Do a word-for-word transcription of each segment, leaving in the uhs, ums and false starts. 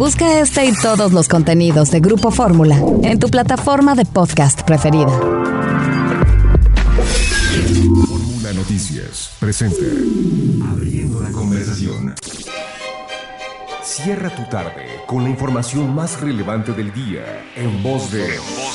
Busca este y todos los contenidos de Grupo Fórmula en tu plataforma de podcast preferida. Fórmula Noticias presenta Abriendo la Conversación. Cierra tu tarde con la información más relevante del día en voz de...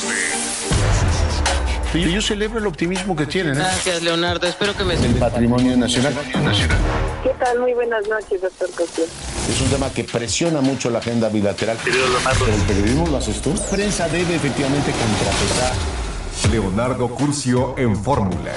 Yo, yo celebro el optimismo que tienen. ¿eh? Gracias, Leonardo. Espero que me... El patrimonio nacional. ¿Qué tal? Muy buenas noches, doctor Cosío. Es un tema que presiona mucho la agenda bilateral. Pero el periodismo lo haces tú. La prensa debe efectivamente contrapesar. Leonardo Curcio en Fórmula.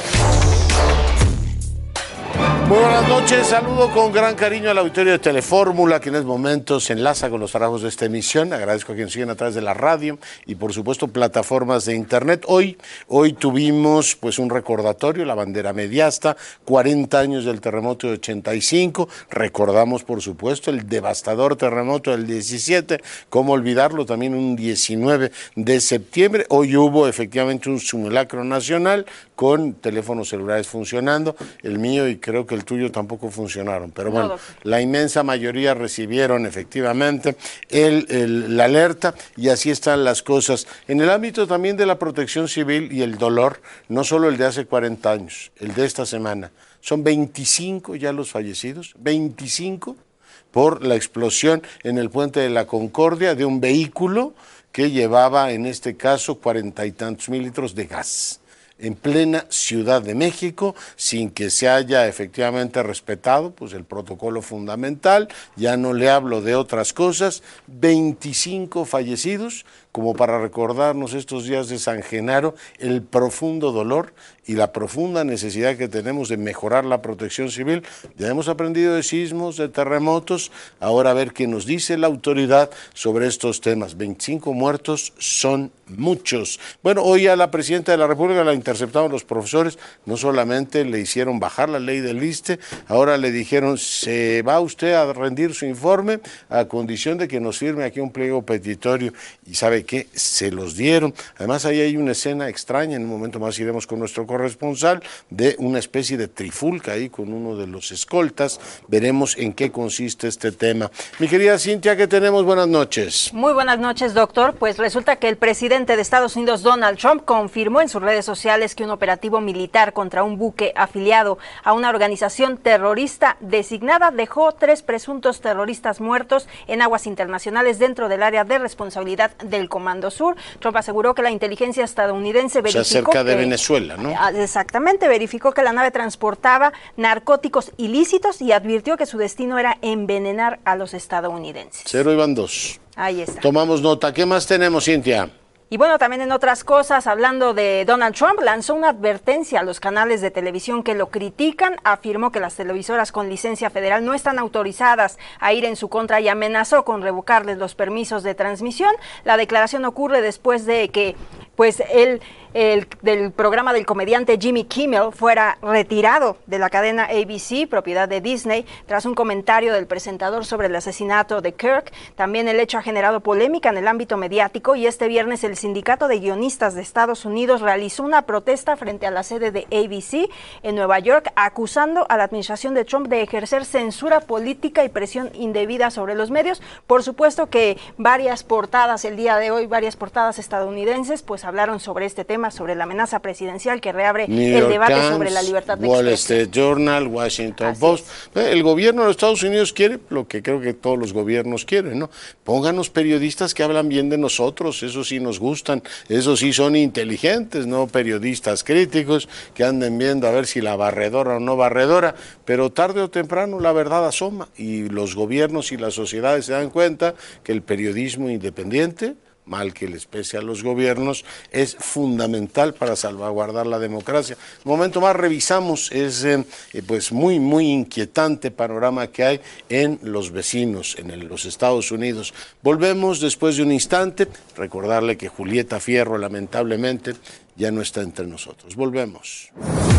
Muy buenas noches, saludo con gran cariño al auditorio de Telefórmula, que en estos momentos se enlaza con los trabajos de esta emisión. Agradezco a quienes siguen a través de la radio y por supuesto plataformas de internet. Hoy, hoy tuvimos pues un recordatorio, la bandera mediasta, cuarenta años del terremoto de ochenta y cinco. Recordamos por supuesto el devastador terremoto del diecisiete, cómo olvidarlo, también un diecinueve de septiembre. Hoy hubo efectivamente un simulacro nacional con teléfonos celulares funcionando, el mío y creo que el tuyo tampoco funcionaron, pero bueno, no, la inmensa mayoría recibieron efectivamente el, el, la alerta y así están las cosas. En el ámbito también de la protección civil y el dolor, no solo el de hace cuarenta años, el de esta semana, son veinticinco ya los fallecidos, veinticinco por la explosión en el puente de la Concordia de un vehículo que llevaba en este caso cuarenta y tantos mil litros de gas. En plena Ciudad de México, sin que se haya efectivamente respetado pues el protocolo fundamental, ya no le hablo de otras cosas, veinticinco fallecidos, como para recordarnos estos días de San Genaro, el profundo dolor y la profunda necesidad que tenemos de mejorar la protección civil. Ya hemos aprendido de sismos, de terremotos, ahora a ver qué nos dice la autoridad sobre estos temas. veinticinco muertos son muchos. Bueno, hoy a la presidenta de la República la interceptaron los profesores, no solamente le hicieron bajar la ley del ISSSTE, ahora le dijeron, se va usted a rendir su informe a condición de que nos firme aquí un pliego petitorio, y sabe que se los dieron. Además ahí hay una escena extraña, en un momento más iremos con nuestro corresponsal, de una especie de trifulca ahí con uno de los escoltas. Veremos en qué consiste este tema. Mi querida Cintia, ¿qué tenemos? Buenas noches. Muy buenas noches, doctor. Pues resulta que el presidente de Estados Unidos, Donald Trump, confirmó en sus redes sociales que un operativo militar contra un buque afiliado a una organización terrorista designada dejó tres presuntos terroristas muertos en aguas internacionales dentro del área de responsabilidad del Comando Sur. Trump aseguró que la inteligencia estadounidense verificó... O sea, cerca de que, Venezuela, ¿no? Exactamente, verificó que la nave transportaba narcóticos ilícitos y advirtió que su destino era envenenar a los estadounidenses. Cero iban dos. Ahí está. Tomamos nota. ¿Qué más tenemos, Cintia? Y bueno, también en otras cosas, hablando de Donald Trump, lanzó una advertencia a los canales de televisión que lo critican, afirmó que las televisoras con licencia federal no están autorizadas a ir en su contra y amenazó con revocarles los permisos de transmisión. La declaración ocurre después de que pues él el, del programa del comediante Jimmy Kimmel fuera retirado de la cadena A B C, propiedad de Disney, tras un comentario del presentador sobre el asesinato de Kirk. También el hecho ha generado polémica en el ámbito mediático y este viernes el Sindicato de Guionistas de Estados Unidos realizó una protesta frente a la sede de A B C en Nueva York, acusando a la administración de Trump de ejercer censura política y presión indebida sobre los medios. Por supuesto que varias portadas el día de hoy, varias portadas estadounidenses, pues hablaron sobre este tema, sobre la amenaza presidencial que reabre New el York debate Times, sobre la libertad de Wall expresión. Street Journal, Washington Así Post. Es. El gobierno de los Estados Unidos quiere lo que creo que todos los gobiernos quieren, ¿no? Pónganos periodistas que hablan bien de nosotros, eso sí nos gustan, eso sí son inteligentes, no periodistas críticos que anden viendo a ver si la barredora o no barredora, pero tarde o temprano la verdad asoma y los gobiernos y las sociedades se dan cuenta que el periodismo independiente, mal que les pese a los gobiernos, es fundamental para salvaguardar la democracia. Un momento más revisamos, es eh, pues muy, muy inquietante panorama que hay en los vecinos, en el, los Estados Unidos. Volvemos después de un instante, recordarle que Julieta Fierro lamentablemente ya no está entre nosotros. Volvemos.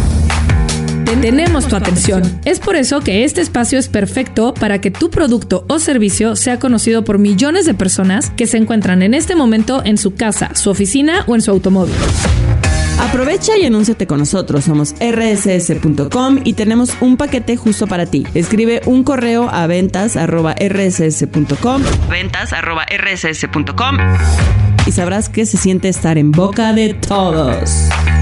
Tenemos tu atención. Es por eso que este espacio es perfecto para que tu producto o servicio sea conocido por millones de personas que se encuentran en este momento en su casa, su oficina o en su automóvil. Aprovecha y anúnciate con nosotros. Somos erre ese ese punto com y tenemos un paquete justo para ti. Escribe un correo a ventas arroba erre ese ese punto com, ventas arroba erre ese ese punto com, y sabrás que se siente estar en boca de todos.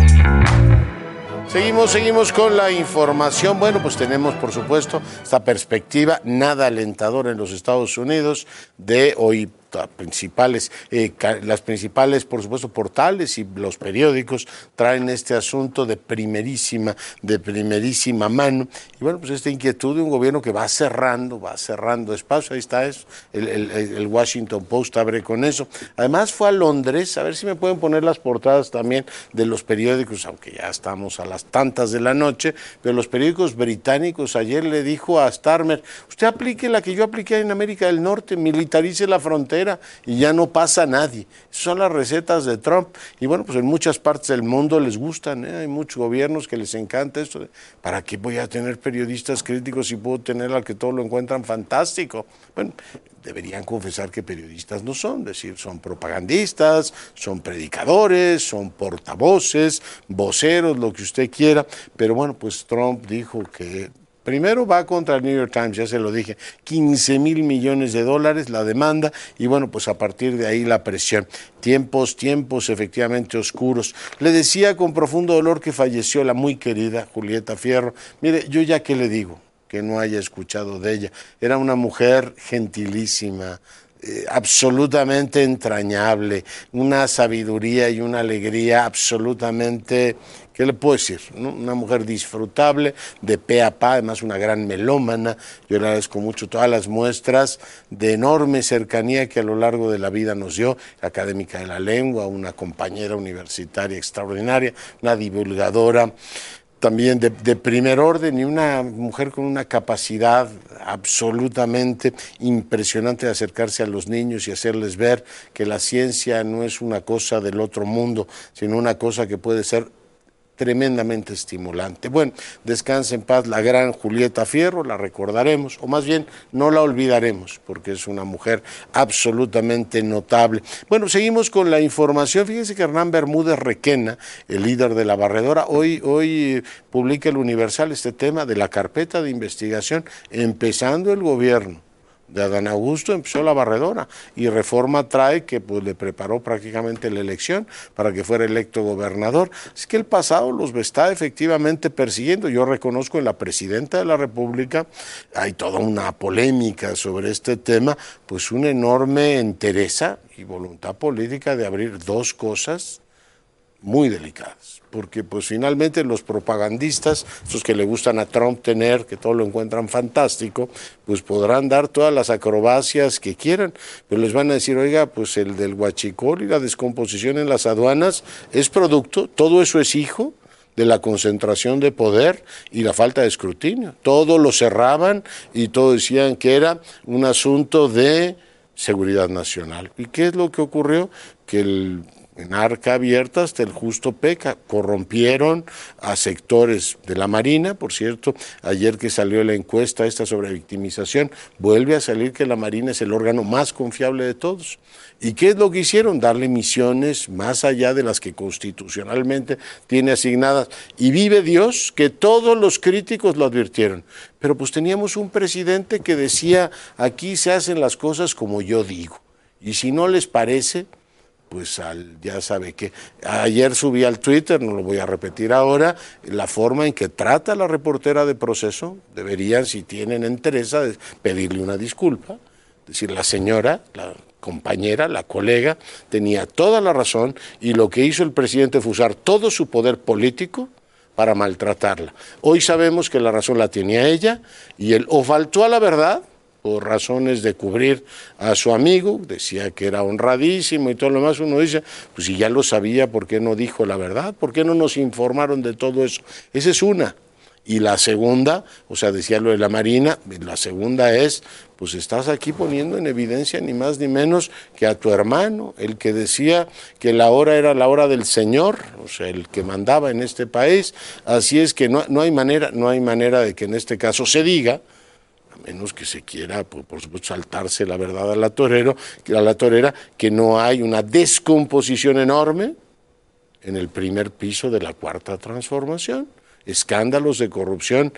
Seguimos, seguimos con la información. Bueno, pues tenemos, por supuesto, esta perspectiva nada alentadora en los Estados Unidos de hoy. Principales, eh, las principales, por supuesto, portales y los periódicos traen este asunto de primerísima, de primerísima mano. Y bueno, pues esta inquietud de un gobierno que va cerrando, va cerrando espacio. Ahí está eso. El, el, el Washington Post abre con eso. Además fue a Londres, a ver si me pueden poner las portadas también de los periódicos, aunque ya estamos a las tantas de la noche, pero los periódicos británicos ayer le dijo a Starmer, usted aplique la que yo apliqué en América del Norte, militarice la frontera y ya no pasa nadie. Esas son las recetas de Trump. Y bueno, pues en muchas partes del mundo les gustan, ¿eh? Hay muchos gobiernos que les encanta esto. De, ¿para qué voy a tener periodistas críticos si puedo tener al que todos lo encuentran fantástico? Bueno, deberían confesar que periodistas no son, es decir, son propagandistas, son predicadores, son portavoces, voceros, lo que usted quiera. Pero bueno, pues Trump dijo que primero va contra el New York Times, ya se lo dije, quince mil millones de dólares la demanda y bueno, pues a partir de ahí la presión. Tiempos, tiempos efectivamente oscuros. Le decía con profundo dolor que falleció la muy querida Julieta Fierro. Mire, yo ya qué le digo, que no haya escuchado de ella. Era una mujer gentilísima, Eh, absolutamente entrañable, una sabiduría y una alegría absolutamente, ¿qué le puedo decir? ¿No? Una mujer disfrutable, de pe a pa, además una gran melómana. Yo le agradezco mucho todas las muestras de enorme cercanía que a lo largo de la vida nos dio, académica de la lengua, una compañera universitaria extraordinaria, una divulgadora también de, de primer orden y una mujer con una capacidad absolutamente impresionante de acercarse a los niños y hacerles ver que la ciencia no es una cosa del otro mundo, sino una cosa que puede ser tremendamente estimulante. Bueno, descanse en paz la gran Julieta Fierro, la recordaremos, o más bien no la olvidaremos, porque es una mujer absolutamente notable. Bueno, seguimos con la información. Fíjense que Hernán Bermúdez Requena, el líder de la barredora, hoy, hoy publica el Universal este tema de la carpeta de investigación, empezando el gobierno de Adán Augusto, empezó la barredora y Reforma trae que pues le preparó prácticamente la elección para que fuera electo gobernador. Es que el pasado los está efectivamente persiguiendo. Yo reconozco en la presidenta de la República hay toda una polémica sobre este tema, pues una enorme entereza y voluntad política de abrir dos cosas muy delicadas, porque pues finalmente los propagandistas, esos que le gustan a Trump tener, que todo lo encuentran fantástico, pues podrán dar todas las acrobacias que quieran, pero les van a decir, oiga, pues el del huachicol y la descomposición en las aduanas es producto, todo eso es hijo de la concentración de poder y la falta de escrutinio. Todo lo cerraban y todo decían que era un asunto de seguridad nacional. ¿Y qué es lo que ocurrió? Que el en arca abierta hasta el justo peca, corrompieron a sectores de la Marina, por cierto, ayer que salió la encuesta esta sobre victimización, vuelve a salir que la Marina es el órgano más confiable de todos. ¿Y qué es lo que hicieron? Darle misiones más allá de las que constitucionalmente tiene asignadas. Y vive Dios que todos los críticos lo advirtieron. Pero pues teníamos un presidente que decía, aquí se hacen las cosas como yo digo. Y si no les parece, pues al, ya sabe que ayer subí al Twitter, no lo voy a repetir ahora, la forma en que trata la reportera de Proceso. Deberían, si tienen interés, pedirle una disculpa, decir, la señora, la compañera, la colega, tenía toda la razón y lo que hizo el presidente fue usar todo su poder político para maltratarla. Hoy sabemos que la razón la tenía ella y él o faltó a la verdad, por razones de cubrir a su amigo, decía que era honradísimo y todo lo demás. Uno dice, pues si ya lo sabía, ¿por qué no dijo la verdad? ¿Por qué no nos informaron de todo eso? Esa es una. Y la segunda, o sea, decía lo de la Marina, la segunda es, pues estás aquí poniendo en evidencia ni más ni menos que a tu hermano, el que decía que la hora era la hora del Señor, o sea, el que mandaba en este país. Así es que no, no hay manera, no hay manera de que en este caso se diga, menos que se quiera, por, por supuesto, saltarse la verdad a la, torero, a la torera, que no hay una descomposición enorme en el primer piso de la Cuarta Transformación. Escándalos de corrupción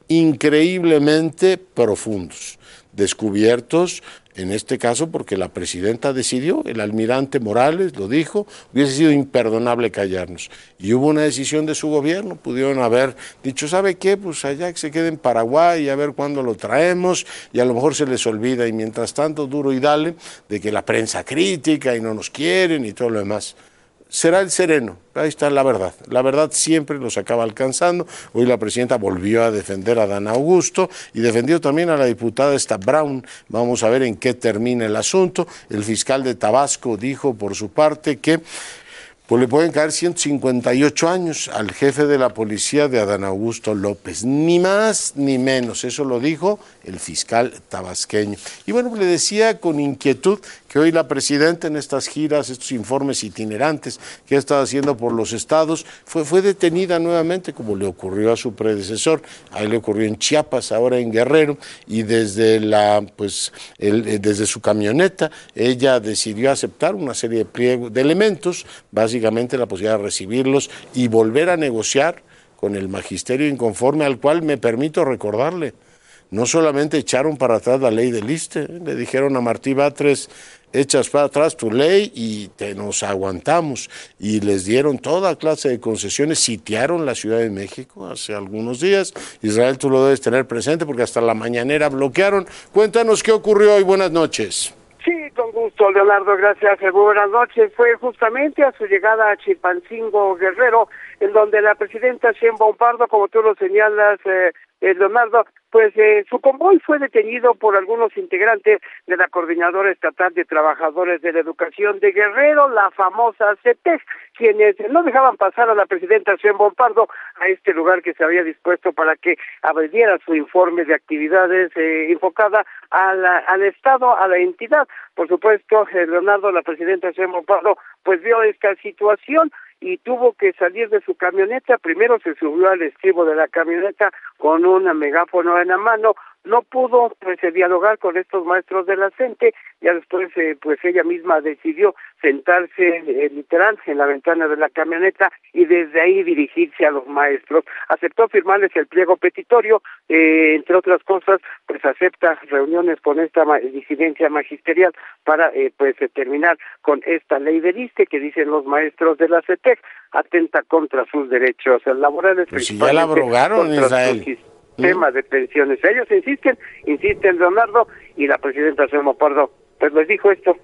increíblemente profundos, descubiertos en este caso porque la presidenta decidió, el almirante Morales lo dijo, hubiese sido imperdonable callarnos. Y hubo una decisión de su gobierno, pudieron haber dicho, ¿sabe qué? Pues allá que se quede en Paraguay y a ver cuándo lo traemos, y a lo mejor se les olvida, y mientras tanto duro y dale, de que la prensa crítica y no nos quieren y todo lo demás. Será el sereno, ahí está la verdad. La verdad siempre los acaba alcanzando. Hoy la presidenta volvió a defender a Dan Augusto y defendió también a la diputada esta Brown. Vamos a ver en qué termina el asunto. El fiscal de Tabasco dijo por su parte que pues le pueden caer ciento cincuenta y ocho años al jefe de la policía de Adán Augusto López, ni más ni menos, eso lo dijo el fiscal tabasqueño. Y bueno, le decía con inquietud que hoy la presidenta en estas giras, estos informes itinerantes que ha estado haciendo por los estados, fue, fue detenida nuevamente, como le ocurrió a su predecesor, ahí le ocurrió en Chiapas, ahora en Guerrero, y desde, la, pues, el, desde su camioneta ella decidió aceptar una serie de, pliego, de elementos, básicamente la posibilidad de recibirlos y volver a negociar con el magisterio inconforme, al cual me permito recordarle. No solamente echaron para atrás la ley del ISSSTE, le dijeron a Martí Batres, echas para atrás tu ley y te nos aguantamos. Y les dieron toda clase de concesiones, sitiaron la Ciudad de México hace algunos días. Israel, tú lo debes tener presente porque hasta la mañanera bloquearon. Cuéntanos qué ocurrió hoy, buenas noches. Sí, con gusto, Leonardo, gracias. Muy buenas noches. Fue justamente a su llegada a Chilpancingo, Guerrero, en donde la presidenta Sheinbaum Pardo, como tú lo señalas, eh, eh, Leonardo, pues eh, su convoy fue detenido por algunos integrantes de la Coordinadora Estatal de Trabajadores de la Educación de Guerrero, la famosa C E T E G, quienes no dejaban pasar a la presidenta Sheinbaum Pardo a este lugar que se había dispuesto para que abriera su informe de actividades eh, enfocada a la, al Estado, a la entidad. Por supuesto, eh, Leonardo, la presidenta Sheinbaum Pardo, pues vio esta situación y tuvo que salir de su camioneta. Primero se subió al estribo de la camioneta con un megáfono en la mano. No pudo pues dialogar con estos maestros de la CENTE, ya después eh, pues ella misma decidió sentarse eh, literal en la ventana de la camioneta y desde ahí dirigirse a los maestros. Aceptó firmarles el pliego petitorio, eh, entre otras cosas, pues acepta reuniones con esta ma disidencia magisterial para eh, pues terminar con esta ley del ISSSTE que dicen los maestros de la C E T E G atenta contra sus derechos laborales. Pues si ya la abrogaron, Israel. Temas de pensiones. Ellos insisten, insisten, Leonardo, y la presidenta Sheinbaum Pardo pues les dijo esto.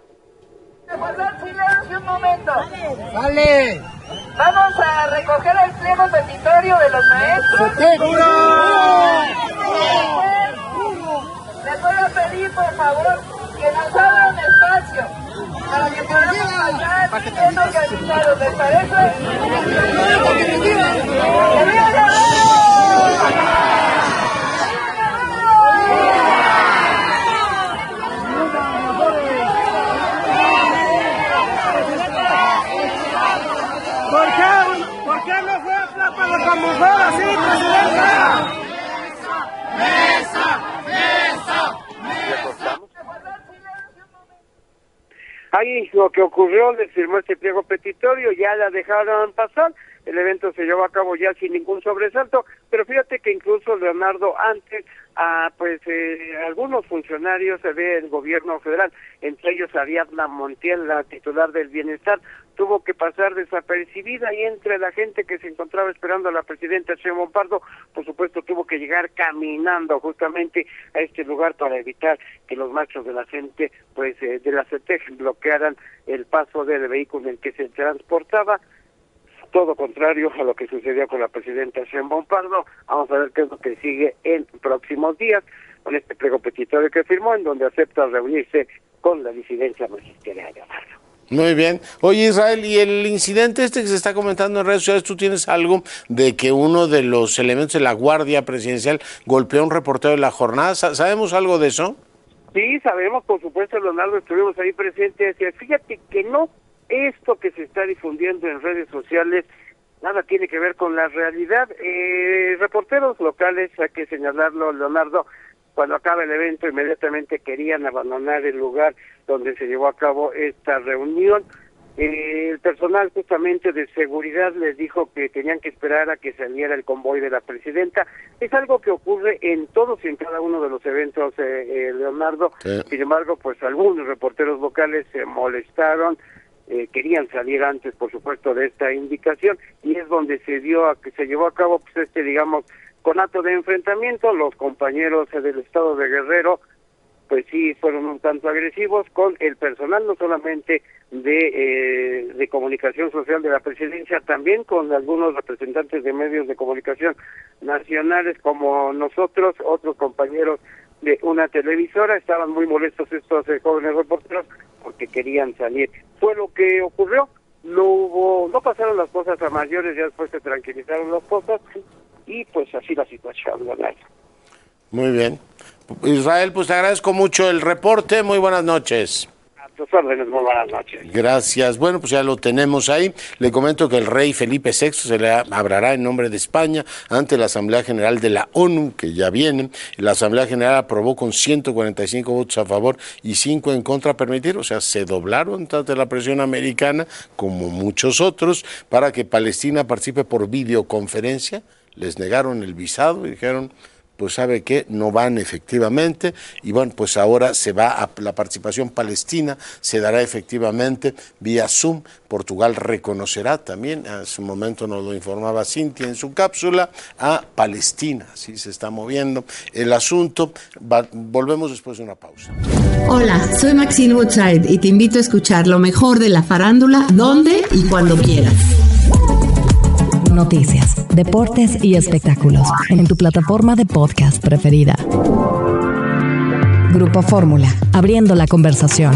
Guardar silencio un momento. ¡Dale! Vamos a recoger el pliego petitorio de los maestros. Les voy a pedir, por favor, que nos abran espacio para que podamos pasar siendo organizados. ¿Les parece? ¡Que viva Guerrero! ¿Por qué? ¿Por qué no fue aplapado como fue así, presidenta? ¡Mesa! ¡Mesa! ¡Mesa! Ahí lo que ocurrió, les firmó este pliego petitorio, ya la dejaron pasar. El evento se llevó a cabo ya sin ningún sobresalto, pero fíjate que incluso Leonardo, antes, a pues eh, algunos funcionarios del gobierno federal, entre ellos Ariadna Montiel, la titular del Bienestar, tuvo que pasar desapercibida y entre la gente que se encontraba esperando a la presidenta Sheinbaum Pardo, por supuesto tuvo que llegar caminando justamente a este lugar para evitar que los maestros de la gente, pues eh, de la C E T E G bloquearan el paso del vehículo en el que se transportaba. Todo contrario a lo que sucedió con la presidenta Sheinbaum Pardo. Vamos a ver qué es lo que sigue en próximos días con este pliego petitorio que firmó, en donde acepta reunirse con la disidencia magisterial. Muy bien. Oye, Israel, y el incidente este que se está comentando en redes sociales, ¿tú tienes algo de que uno de los elementos de la Guardia Presidencial golpeó a un reportero de La Jornada? ¿Sabemos algo de eso? Sí, sabemos, por supuesto, Leonardo, estuvimos ahí presentes. Fíjate que no, esto que se está difundiendo en redes sociales nada tiene que ver con la realidad. Eh, reporteros locales, hay que señalarlo, Leonardo, cuando acaba el evento inmediatamente querían abandonar el lugar donde se llevó a cabo esta reunión. Eh, el personal justamente de seguridad les dijo que tenían que esperar a que saliera el convoy de la presidenta. Es algo que ocurre en todos y en cada uno de los eventos, eh, eh, Leonardo. Sí. Sin embargo, pues algunos reporteros locales se molestaron, eh, querían salir antes, por supuesto, de esta indicación, y es donde se dio a que se llevó a cabo, pues este, digamos, conato de enfrentamiento. Los compañeros eh, del estado de Guerrero pues sí fueron un tanto agresivos con el personal, no solamente de, eh, de comunicación social de la presidencia, también con algunos representantes de medios de comunicación nacionales como nosotros, otros compañeros de una televisora. Estaban muy molestos estos eh, jóvenes reporteros porque querían salir. Fue lo que ocurrió, no hubo, no pasaron las cosas a mayores, ya después se tranquilizaron las cosas y pues así la situación, ¿verdad? Muy bien. Israel, pues te agradezco mucho el reporte. Muy buenas noches. A tus órdenes, muy buenas noches. Gracias. Bueno, pues ya lo tenemos ahí. Le comento que el rey Felipe sexto se le hablará en nombre de España ante la Asamblea General de la ONU, que ya viene. La Asamblea General aprobó con ciento cuarenta y cinco votos a favor y cinco en contra permitir, o sea, se doblaron ante la presión americana, como muchos otros, para que Palestina participe por videoconferencia. Les negaron el visado y dijeron, pues sabe que no van efectivamente, y bueno, pues ahora se va a la participación palestina, se dará efectivamente vía Zoom. Portugal reconocerá también, a su momento nos lo informaba Cintia en su cápsula, a Palestina. Así se está moviendo el asunto. Va, volvemos después de una pausa. Hola, soy Maxine Woodside y te invito a escuchar lo mejor de la farándula, donde y cuando quieras. Noticias, deportes y espectáculos en tu plataforma de podcast preferida. Grupo Fórmula, abriendo la conversación.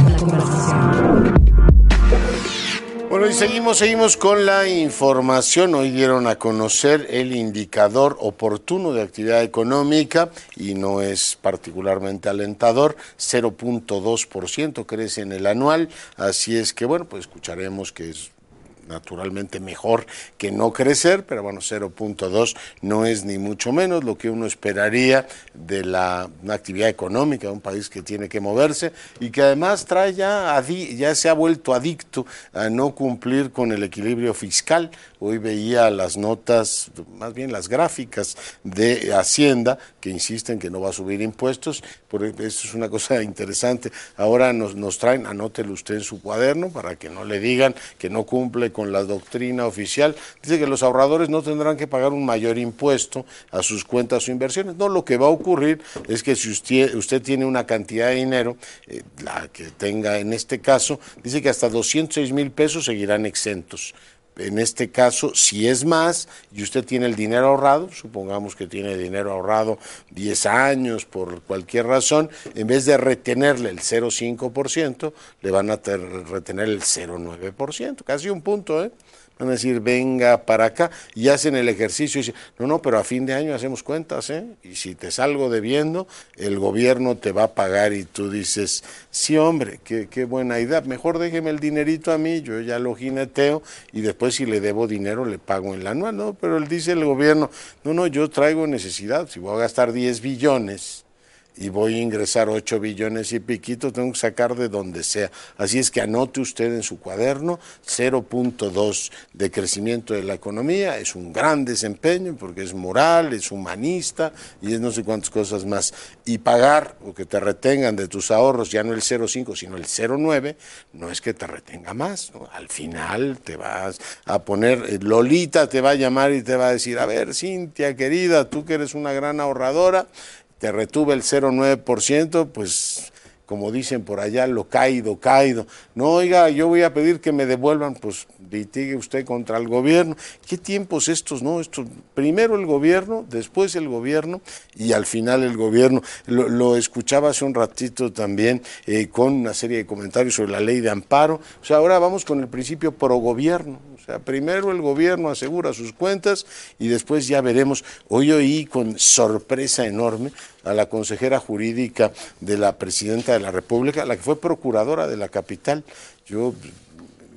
Bueno, y seguimos, seguimos con la información. Hoy dieron a conocer el indicador oportuno de actividad económica y no es particularmente alentador. cero punto dos por ciento crece en el anual, así es que bueno, pues escucharemos que es naturalmente mejor que no crecer, pero bueno, cero punto dos no es ni mucho menos lo que uno esperaría de la una actividad económica de un país que tiene que moverse y que además trae ya, ya se ha vuelto adicto a no cumplir con el equilibrio fiscal. Hoy veía las notas, más bien las gráficas de Hacienda, que insisten que no va a subir impuestos, porque eso es una cosa interesante. Ahora nos, nos traen, anótelo usted en su cuaderno para que no le digan que no cumple con la doctrina oficial. Dice que los ahorradores no tendrán que pagar un mayor impuesto a sus cuentas o inversiones. No, lo que va a ocurrir es que si usted, usted tiene una cantidad de dinero, eh, la que tenga en este caso, dice que hasta doscientos seis mil pesos seguirán exentos. En este caso, si es más y usted tiene el dinero ahorrado, supongamos que tiene dinero ahorrado diez años por cualquier razón, en vez de retenerle el cero punto cinco por ciento, le van a retener el cero punto nueve por ciento, casi un punto, ¿eh? Van a decir, venga para acá, y hacen el ejercicio y dicen, no, no, pero a fin de año hacemos cuentas, ¿eh? Y si te salgo debiendo, el gobierno te va a pagar, y tú dices, sí, hombre, qué, qué buena idea, mejor déjeme el dinerito a mí, yo ya lo jineteo, y después si le debo dinero le pago en la anual. No, pero él dice el gobierno, no, no, yo traigo necesidad, si voy a gastar diez billones, y voy a ingresar ocho billones y piquito, tengo que sacar de donde sea. Así es que anote usted en su cuaderno, cero punto dos de crecimiento de la economía, es un gran desempeño porque es moral, es humanista y es no sé cuántas cosas más. Y pagar o que te retengan de tus ahorros, ya no el cero punto cinco, sino el cero punto nueve, no es que te retenga más, ¿no? Al final te vas a poner, Lolita te va a llamar y te va a decir, a ver, Cintia querida, tú que eres una gran ahorradora, te retuve el cero punto nueve por ciento, pues como dicen por allá, lo caído, caído. No, oiga, yo voy a pedir que me devuelvan, pues litigue usted contra el gobierno. ¿Qué tiempos estos, no? Estos, primero el gobierno, después el gobierno y al final el gobierno. Lo, lo escuchaba hace un ratito también eh, con una serie de comentarios sobre la ley de amparo. O sea, ahora vamos con el principio pro gobierno. O sea, primero el gobierno asegura sus cuentas y después ya veremos. Hoy oí con sorpresa enorme a la consejera jurídica de la presidenta de la República, la que fue procuradora de la capital. Yo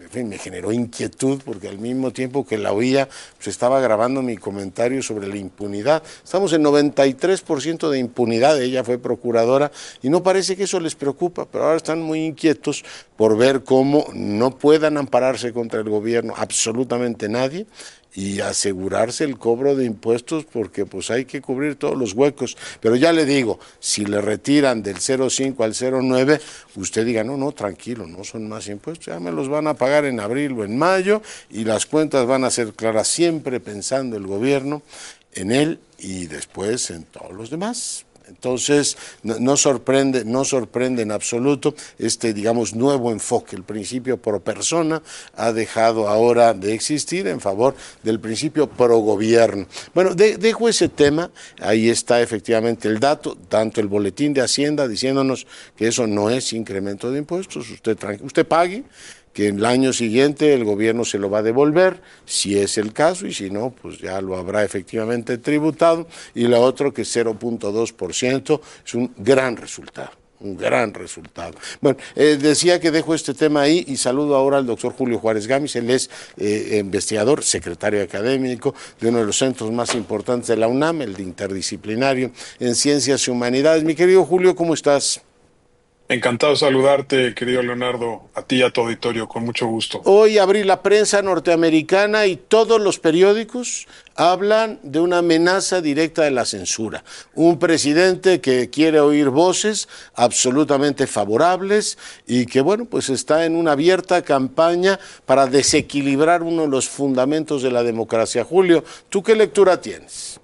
en fin, me generó inquietud porque al mismo tiempo que la oía, pues estaba grabando mi comentario sobre la impunidad. Estamos en noventa y tres por ciento de impunidad, ella fue procuradora y no parece que eso les preocupa, pero ahora están muy inquietos por ver cómo no puedan ampararse contra el gobierno absolutamente nadie y asegurarse el cobro de impuestos porque pues hay que cubrir todos los huecos. Pero ya le digo, si le retiran del cero punto cinco al cero punto nueve, usted diga, no, no, tranquilo, no son más impuestos, ya me los van a pagar en abril o en mayo y las cuentas van a ser claras, siempre pensando el gobierno en él y después en todos los demás. Entonces, no, no sorprende, no sorprende en absoluto este, digamos, nuevo enfoque. El principio pro persona ha dejado ahora de existir en favor del principio pro gobierno. Bueno, de, dejo ese tema, ahí está efectivamente el dato, tanto el boletín de Hacienda diciéndonos que eso no es incremento de impuestos, usted, usted pague, que el año siguiente el gobierno se lo va a devolver, si es el caso, y si no, pues ya lo habrá efectivamente tributado, y lo otro que cero punto dos por ciento es un gran resultado, un gran resultado. Bueno, eh, decía que dejo este tema ahí y saludo ahora al doctor Julio Juárez Gámez, él es eh, investigador, secretario académico de uno de los centros más importantes de la UNAM, el de interdisciplinario en Ciencias y Humanidades. Mi querido Julio, ¿cómo estás? Encantado de saludarte, querido Leonardo, a ti y a tu auditorio, con mucho gusto. Hoy abrí la prensa norteamericana y todos los periódicos hablan de una amenaza directa de la censura. Un presidente que quiere oír voces absolutamente favorables y que, bueno, pues está en una abierta campaña para desequilibrar uno de los fundamentos de la democracia. Julio, ¿tú qué lectura tienes?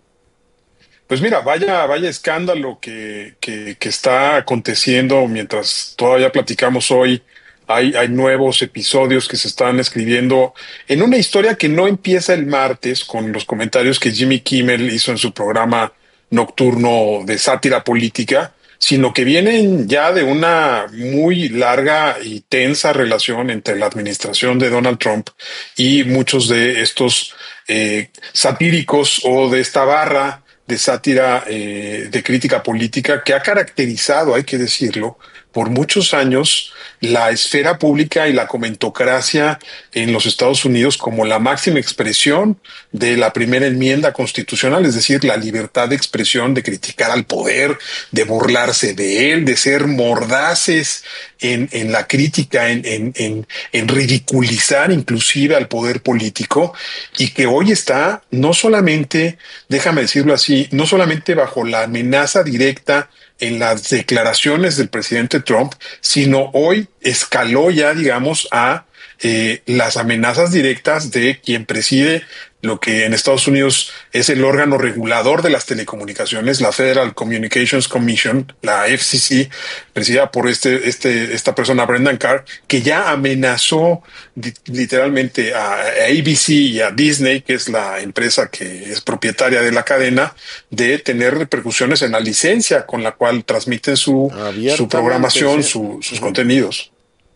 Pues mira, vaya, vaya escándalo que, que, que está aconteciendo mientras todavía platicamos hoy. Hay, hay nuevos episodios que se están escribiendo en una historia que no empieza el martes con los comentarios que Jimmy Kimmel hizo en su programa nocturno de sátira política, sino que vienen ya de una muy larga y tensa relación entre la administración de Donald Trump y muchos de estos eh, satíricos o de esta barra de sátira, eh, de crítica política que ha caracterizado, hay que decirlo, por muchos años la esfera pública y la comentocracia en los Estados Unidos como la máxima expresión de la primera enmienda constitucional, es decir, la libertad de expresión, de criticar al poder, de burlarse de él, de ser mordaces en, en la crítica, en, en, en, en ridiculizar inclusive al poder político, y que hoy está no solamente, déjame decirlo así, no solamente bajo la amenaza directa en las declaraciones del presidente Trump, sino hoy escaló ya, digamos, a eh, las amenazas directas de quien preside lo que en Estados Unidos es el órgano regulador de las telecomunicaciones, la Federal Communications Commission, la F C C, presidida por este, este, esta persona, Brendan Carr, que ya amenazó literalmente a A B C y a Disney, que es la empresa que es propietaria de la cadena, de tener repercusiones en la licencia con la cual transmiten su, su programación, sí. su, sus uh-huh. contenidos.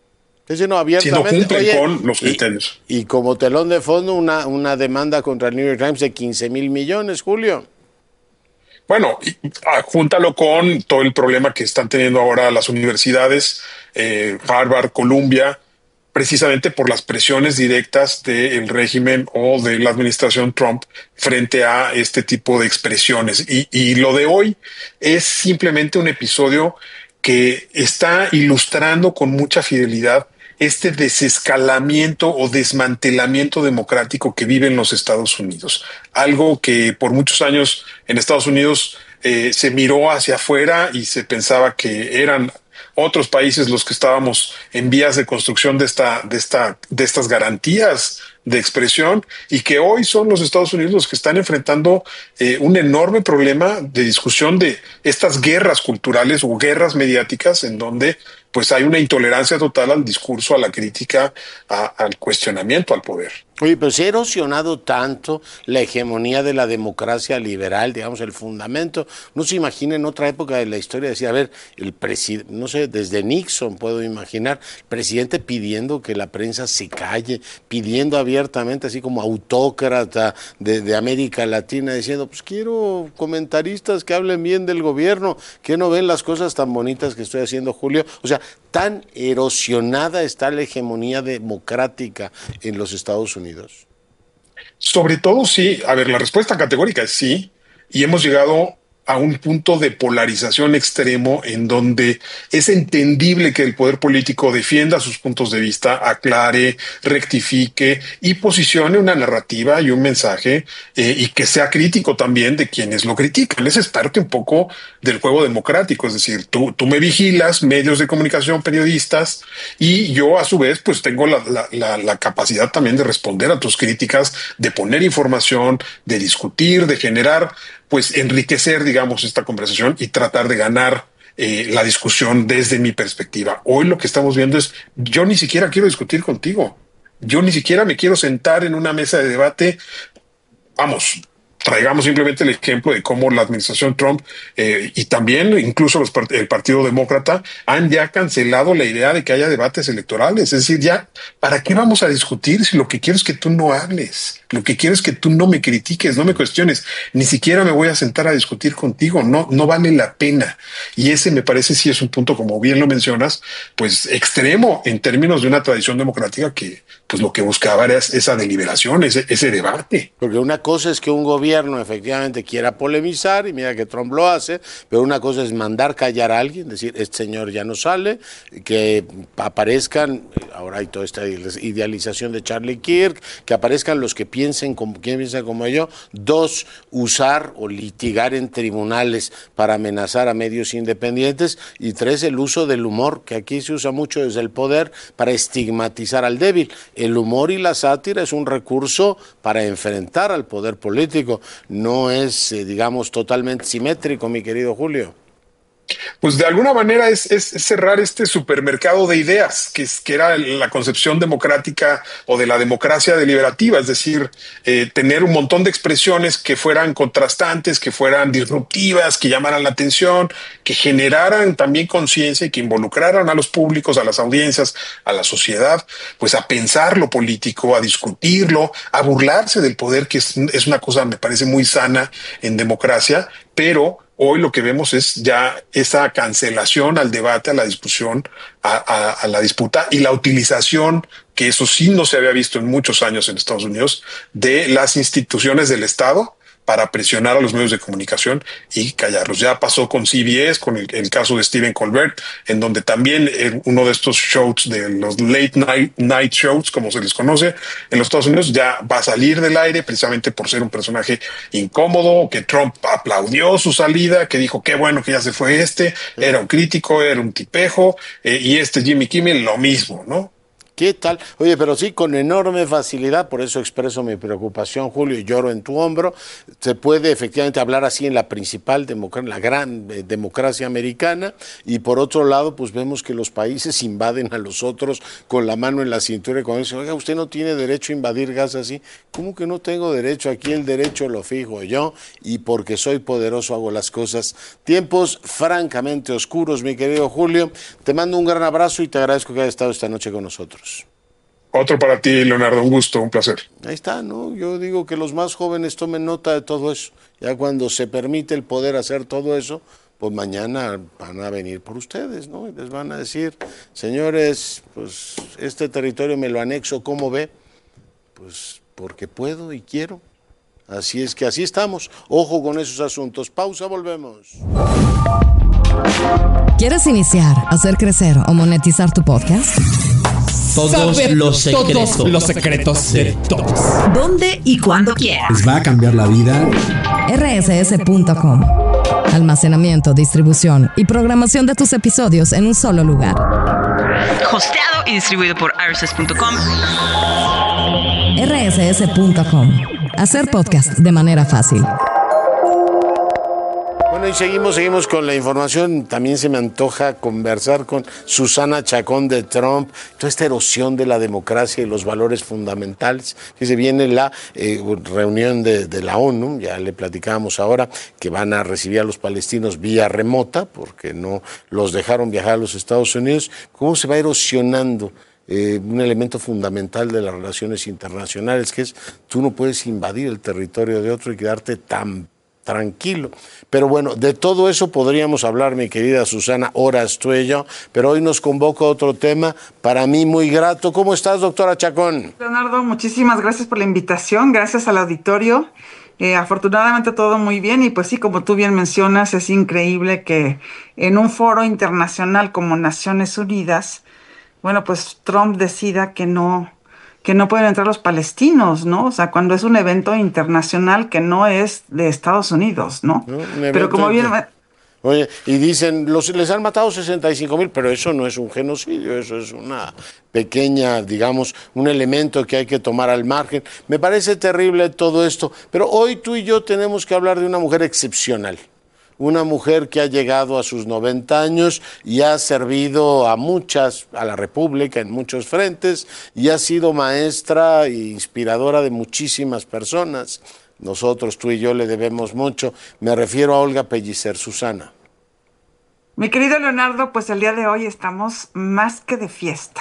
Si no, abiertamente, si no cumplen oye, con los criterios. Y, y como telón de fondo, una, una demanda contra el New York Times de quince mil millones, Julio. Bueno, y, ah, júntalo con todo el problema que están teniendo ahora las universidades, eh, Harvard, Columbia, precisamente por las presiones directas del régimen o de la administración Trump frente a este tipo de expresiones. Y, y lo de hoy es simplemente un episodio que está ilustrando con mucha fidelidad este desescalamiento o desmantelamiento democrático que viven los Estados Unidos. Algo que por muchos años en Estados Unidos eh, se miró hacia afuera y se pensaba que eran otros países los que estábamos en vías de construcción de esta, de esta, de estas garantías de expresión, y que hoy son los Estados Unidos los que están enfrentando eh, un enorme problema de discusión de estas guerras culturales o guerras mediáticas en donde pues hay una intolerancia total al discurso, a la crítica, a, al cuestionamiento al poder. Oye, pero se ha erosionado tanto la hegemonía de la democracia liberal, digamos, el fundamento. No se imagina en otra época de la historia decir, a ver, el presidente, no sé, desde Nixon puedo imaginar, el presidente pidiendo que la prensa se calle, pidiendo abiertamente, así como autócrata de, de América Latina, diciendo, pues quiero comentaristas que hablen bien del gobierno, que no ven las cosas tan bonitas que estoy haciendo, Julio. O sea, ¿Tan erosionada está la hegemonía democrática en los Estados Unidos? Sobre todo sí. A ver, la respuesta categórica es sí, y hemos llegado a un punto de polarización extremo en donde es entendible que el poder político defienda sus puntos de vista, aclare, rectifique y posicione una narrativa y un mensaje eh, y que sea crítico también de quienes lo critican. Es parte un poco del juego democrático, es decir, tú, tú me vigilas, medios de comunicación, periodistas, y yo a su vez pues tengo la, la, la, la capacidad también de responder a tus críticas, de poner información, de discutir, de generar, pues enriquecer, digamos, esta conversación y tratar de ganar eh, la discusión desde mi perspectiva. Hoy lo que estamos viendo es, yo ni siquiera quiero discutir contigo. Yo ni siquiera me quiero sentar en una mesa de debate. Vamos, traigamos simplemente el ejemplo de cómo la administración Trump eh, y también incluso los part- el Partido Demócrata han ya cancelado la idea de que haya debates electorales. Es decir, ya, ¿para qué vamos a discutir si lo que quiero es que tú no hables? Lo que quiero es que tú no me critiques, no me cuestiones. Ni siquiera me voy a sentar a discutir contigo. No, no vale la pena. Y ese me parece sí es un punto, como bien lo mencionas, pues extremo en términos de una tradición democrática que pues lo que buscaba era esa deliberación, ese, ese debate. Porque una cosa es que un gobierno efectivamente quiera polemizar, y mira que Trump lo hace, pero una cosa es mandar callar a alguien, decir, este señor ya no sale, que aparezcan, ahora hay toda esta idealización de Charlie Kirk, que aparezcan los que piensen como, quien piensa como yo. Dos, usar o litigar en tribunales para amenazar a medios independientes. Y tres, el uso del humor, que aquí se usa mucho desde el poder para estigmatizar al débil. El humor y la sátira es un recurso para enfrentar al poder político, no es, eh, digamos, totalmente simétrico, mi querido Julio. Pues de alguna manera es, es, es cerrar este supermercado de ideas, que, es, que era la concepción democrática o de la democracia deliberativa, es decir, eh, tener un montón de expresiones que fueran contrastantes, que fueran disruptivas, que llamaran la atención, que generaran también conciencia y que involucraran a los públicos, a las audiencias, a la sociedad, pues a pensar lo político, a discutirlo, a burlarse del poder, que es, es una cosa, me parece, muy sana en democracia, pero hoy lo que vemos es ya esa cancelación al debate, a la discusión, a, a, a la disputa y la utilización, que eso sí no se había visto en muchos años en Estados Unidos, de las instituciones del Estado para presionar a los medios de comunicación y callarlos. Ya pasó con C B S, con el, el caso de Stephen Colbert, en donde también eh, uno de estos shows, de los late night, night shows, como se les conoce en los Estados Unidos, ya va a salir del aire precisamente por ser un personaje incómodo, que Trump aplaudió su salida, que dijo qué bueno que ya se fue este, era un crítico, era un tipejo, eh, y este Jimmy Kimmel lo mismo, ¿no? ¿Qué tal? Oye, pero sí, con enorme facilidad, por eso expreso mi preocupación, Julio, y lloro en tu hombro, se puede efectivamente hablar así en la principal democracia, la gran eh, democracia americana, y por otro lado, pues vemos que los países invaden a los otros con la mano en la cintura y cuando dicen, oiga, usted no tiene derecho a invadir Gaza así. ¿Cómo que no tengo derecho? Aquí el derecho lo fijo yo, y porque soy poderoso hago las cosas. Tiempos francamente oscuros, mi querido Julio. Te mando un gran abrazo y te agradezco que hayas estado esta noche con nosotros. Otro para ti, Leonardo, un gusto, un placer. Ahí está, ¿no? Yo digo que los más jóvenes tomen nota de todo eso. Ya cuando se permite el poder hacer todo eso, pues mañana van a venir por ustedes, ¿no? Y les van a decir, señores, pues este territorio me lo anexo, ¿cómo ve? Pues porque puedo y quiero. Así es que así estamos. Ojo con esos asuntos. Pausa, volvemos. ¿Quieres iniciar, hacer crecer o monetizar tu podcast? Todos Saber los secretos. Todos los secretos Sí. de todos. ¿Dónde y cuándo quieras? Les va a cambiar la vida. R S S punto com. Almacenamiento, distribución y programación de tus episodios en un solo lugar. Hosteado y distribuido por R S S punto com. R S S punto com. Hacer podcast de manera fácil. Bueno, y seguimos, seguimos con la información. También se me antoja conversar con Susana Chacón de Trump, toda esta erosión de la democracia y los valores fundamentales. Que se viene la eh, reunión de, de la ONU, ya le platicábamos ahora, que van a recibir a los palestinos vía remota, porque no los dejaron viajar a los Estados Unidos. ¿Cómo se va erosionando Eh, un elemento fundamental de las relaciones internacionales, que es tú no puedes invadir el territorio de otro y quedarte tan tranquilo. Pero bueno, de todo eso podríamos hablar, mi querida Susana, horas tú y yo, pero hoy nos convoca otro tema para mí muy grato. ¿Cómo estás, doctora Chacón? Leonardo, muchísimas gracias por la invitación, gracias al auditorio. Eh, afortunadamente todo muy bien y pues sí, como tú bien mencionas, es increíble que en un foro internacional como Naciones Unidas, bueno, pues Trump decida que no, que no pueden entrar los palestinos, ¿no? O sea, cuando es un evento internacional que no es de Estados Unidos, ¿no? ¿No? Pero como bien... Oye, y dicen, los, les han matado sesenta y cinco mil, pero eso no es un genocidio, eso es una pequeña, digamos, un elemento que hay que tomar al margen. Me parece terrible todo esto, pero hoy tú y yo tenemos que hablar de una mujer excepcional. Una mujer que ha llegado a sus noventa años y ha servido a muchas, a la República en muchos frentes, y ha sido maestra e inspiradora de muchísimas personas. Nosotros, tú y yo, le debemos mucho. Me refiero a Olga Pellicer. Susana. Mi querido Leonardo, pues el día de hoy estamos más que de fiesta.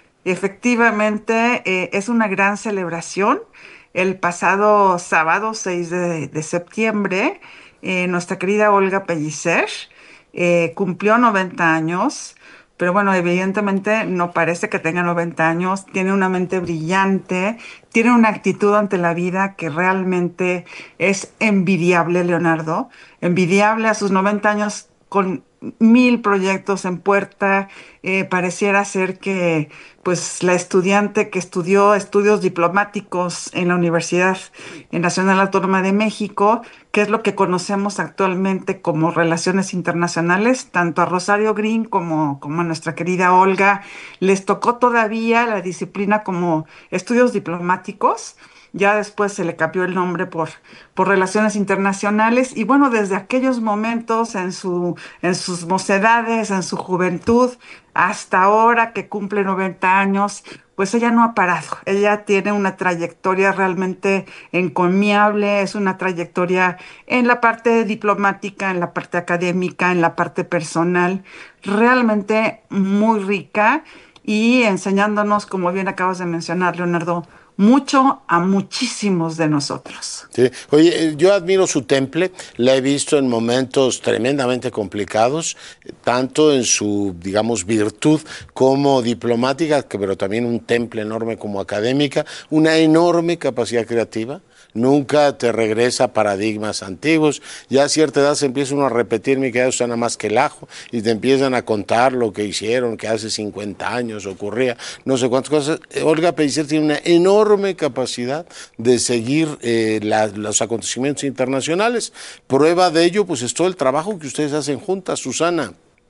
Efectivamente, eh, es una gran celebración. El pasado sábado seis de, de septiembre, eh, nuestra querida Olga Pellicer eh, cumplió noventa años. Pero bueno, evidentemente no parece que tenga noventa años, tiene una mente brillante, tiene una actitud ante la vida que realmente es envidiable, Leonardo. Envidiable a sus noventa años con mil proyectos en puerta. Eh, pareciera ser que pues la estudiante que estudió estudios diplomáticos en la Universidad Nacional Autónoma de México, que es lo que conocemos actualmente como relaciones internacionales, tanto a Rosario Green como, como a nuestra querida Olga, les tocó todavía la disciplina como estudios diplomáticos. Ya después se le cambió el nombre por, por Relaciones Internacionales. Y bueno, desde aquellos momentos, en, su, en sus mocedades, en su juventud, hasta ahora que cumple noventa años, pues ella no ha parado. Ella tiene una trayectoria realmente encomiable, es una trayectoria en la parte diplomática, en la parte académica, en la parte personal, realmente muy rica y enseñándonos, como bien acabas de mencionar, Leonardo, mucho a muchísimos de nosotros. Sí. Oye, yo admiro su temple, la he visto en momentos tremendamente complicados, tanto en su, digamos, virtud como diplomática, pero también un temple enorme como académica, una enorme capacidad creativa. Nunca te regresa a paradigmas antiguos. Ya a cierta edad se empieza uno a repetir, mi querida Susana, más que el ajo, y te empiezan a contar lo que hicieron, que hace cincuenta años ocurría, no sé cuántas cosas. Olga Pellicer tiene una enorme capacidad de seguir eh, la, los acontecimientos internacionales. Prueba de ello, pues, es todo el trabajo que ustedes hacen juntas, Susana.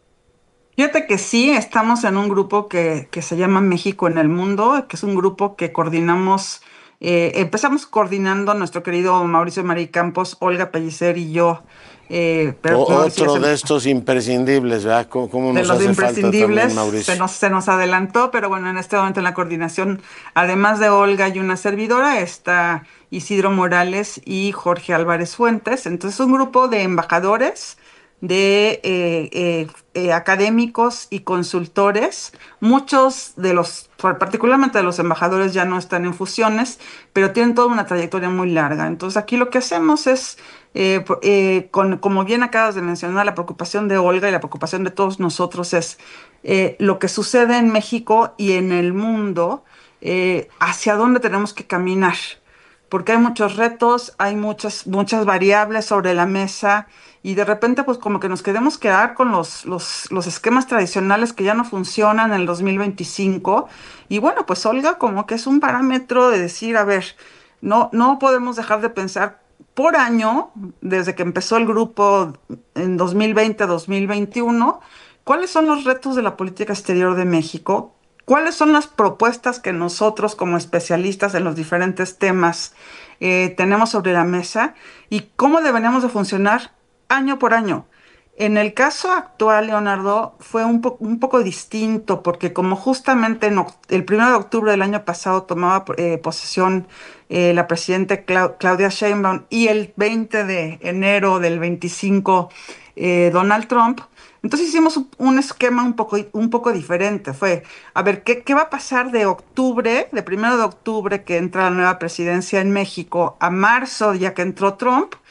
Fíjate que sí, estamos en un grupo que, que se llama México en el Mundo, que es un grupo que coordinamos. Eh, empezamos coordinando nuestro querido Mauricio Marí Campos, Olga Pellicer y yo. Eh, pero o, Mauricio otro se, de estos imprescindibles, ¿verdad? ¿Cómo, cómo nos de los hace imprescindibles, falta también, se nos, se nos adelantó, pero bueno, en este momento en la coordinación, además de Olga y una servidora, está Isidro Morales y Jorge Álvarez Fuentes. Entonces, un grupo de embajadores, de eh, eh, eh, académicos y consultores. Muchos de los, particularmente de los embajadores, ya no están en fusiones, pero tienen toda una trayectoria muy larga. Entonces aquí lo que hacemos es, eh, eh, con, como bien acabas de mencionar, la preocupación de Olga y la preocupación de todos nosotros es eh, lo que sucede en México y en el mundo, eh, hacia dónde tenemos que caminar. Porque hay muchos retos, hay muchas, muchas variables sobre la mesa y de repente pues como que nos queremos quedar con los, los, los esquemas tradicionales que ya no funcionan en el dos mil veinticinco. Y bueno, pues Olga como que es un parámetro de decir, a ver, no, no podemos dejar de pensar por año, desde que empezó el grupo en dos mil veinte a dos mil veintiuno, cuáles son los retos de la política exterior de México. ¿Cuáles son las propuestas que nosotros como especialistas en los diferentes temas eh, tenemos sobre la mesa y cómo deberíamos de funcionar año por año? En el caso actual, Leonardo, fue un, po un poco distinto porque como justamente en el primero de octubre del año pasado tomaba eh, posesión eh, la presidenta Cla Claudia Sheinbaum y el veinte de enero del veinticinco eh, Donald Trump. Entonces hicimos un esquema un poco, un poco diferente. Fue, a ver, ¿qué, ¿qué va a pasar de octubre, de primero de octubre que entra la nueva presidencia en México, a marzo, ya que entró Trump?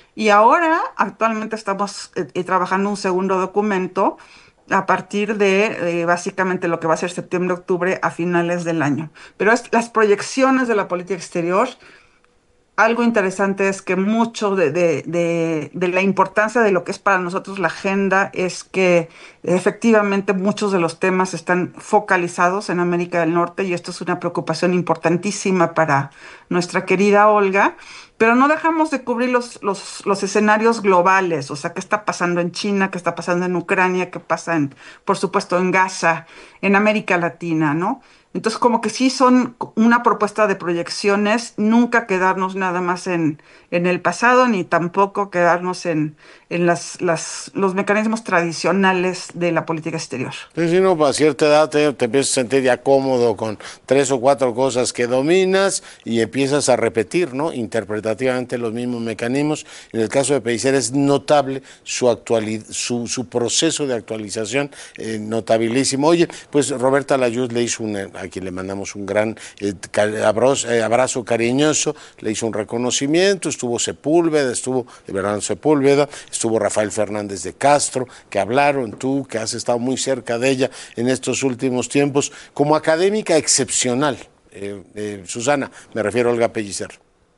Y ahora, actualmente estamos eh, trabajando un segundo documento a partir de eh, básicamente lo que va a ser septiembre-octubre a finales del año. Pero es las proyecciones de la política exterior. Algo interesante es que mucho de, de, de, de la importancia de lo que es para nosotros la agenda es que efectivamente muchos de los temas están focalizados en América del Norte y esto es una preocupación importantísima para nuestra querida Olga, pero no dejamos de cubrir los, los, los escenarios globales, o sea, qué está pasando en China, qué está pasando en Ucrania, qué pasa, en, por supuesto, en Gaza, en América Latina, ¿no? Entonces, como que sí son una propuesta de proyecciones, nunca quedarnos nada más en, en el pasado, ni tampoco quedarnos en, en las, las, los mecanismos tradicionales de la política exterior. Sí, sí, no, para cierta edad te, te empiezas a sentir ya cómodo con tres o cuatro cosas que dominas y empiezas a repetir, ¿no? Interpretativamente los mismos mecanismos. En el caso de Pellicer es notable su, actuali- su, su proceso de actualización, eh, notabilísimo. Oye, pues Roberta Layuz le hizo una... a quien le mandamos un gran eh, abrazo, eh, abrazo cariñoso, le hizo un reconocimiento, estuvo Sepúlveda, estuvo de verdad Sepúlveda, estuvo Rafael Fernández de Castro, que hablaron, tú que has estado muy cerca de ella en estos últimos tiempos, como académica excepcional. Eh, eh, Susana, me refiero a Olga Pellicer.